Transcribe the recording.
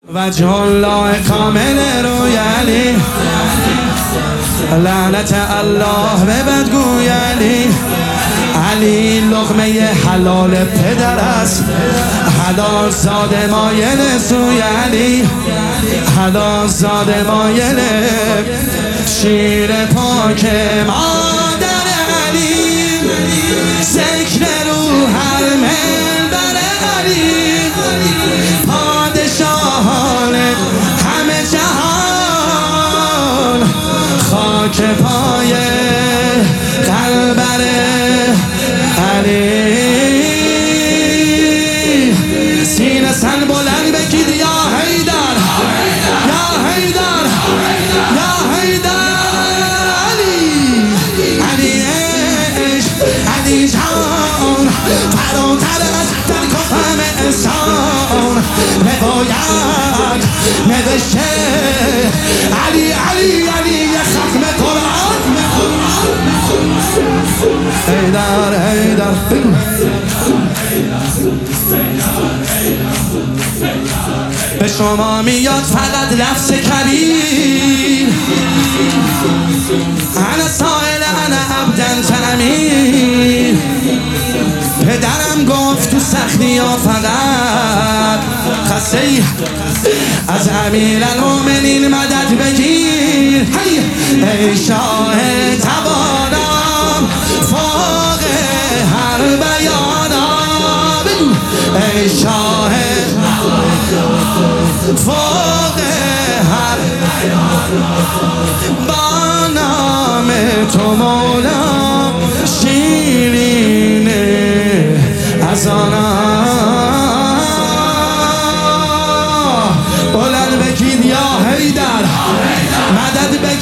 وجه الله کامل رویالی، لعنت الله به بدگوی علی لقمه حلال پدر است، حلال زاد مایل سوی علی، حلال زاد مایل شیر پاک مادر علی، ذکر روح المنبر علی، پادشاهان همه جهان، خاک پای قلبر علی. سینه سن بلند بگید یا حیدر، یا حیدر، یا حیدر علی، علی عشق، علی جان، فراتر از ترک و فهم انسان باید نوشته علی علی علی ختم قرآن. حیدر حیدر به شما میاد فقط لفظ کبیر، انا سائل انا عبدن تعمیر. پدرم گفت تو سختی ها فقط خسته از امیرالمومنین مدد بگیر. ای شاه توانم فوق هر بیانم، ای شاه فوق هر با نام تو مولا شیرین از آنها. بلند بگید یا حیدر، مدد بگید